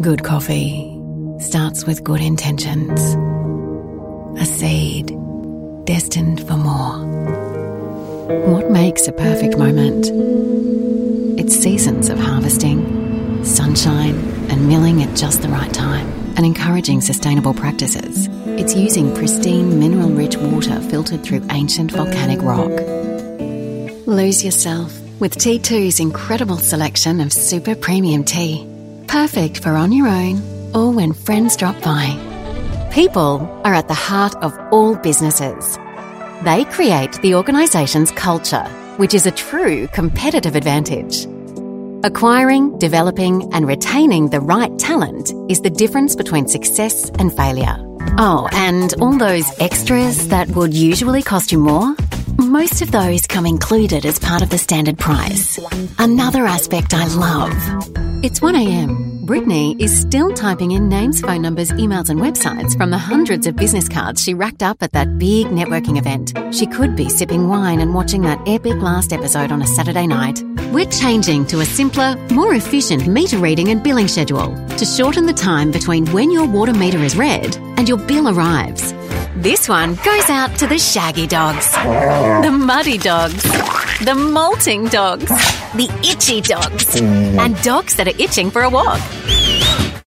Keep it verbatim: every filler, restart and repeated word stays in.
Good coffee starts with good intentions. A seed destined for more. What makes a perfect moment? It's seasons of harvesting, sunshine, and milling at just the right time, and encouraging sustainable practices. It's using pristine, mineral-rich water filtered through ancient volcanic rock. Lose yourself with T two's incredible selection of super premium tea. Perfect for on your own or when friends drop by. People are at the heart of all businesses. They create the organisation's culture, which is a true competitive advantage. Acquiring, developing and retaining the right talent is the difference between success and failure. Oh, and all those extras that would usually cost you more? Most of those come included as part of the standard price. Another aspect I love. It's one a m. Brittany is still typing in names, phone numbers, emails and websites from the hundreds of business cards she racked up at that big networking event. She could be sipping wine and watching that epic last episode on a Saturday night. We're changing to a simpler, more efficient meter reading and billing schedule to shorten the time between when your water meter is read and your bill arrives. This one goes out to the shaggy dogs, the muddy dogs, the molting dogs, the itchy dogs, and dogs that are itching for a walk.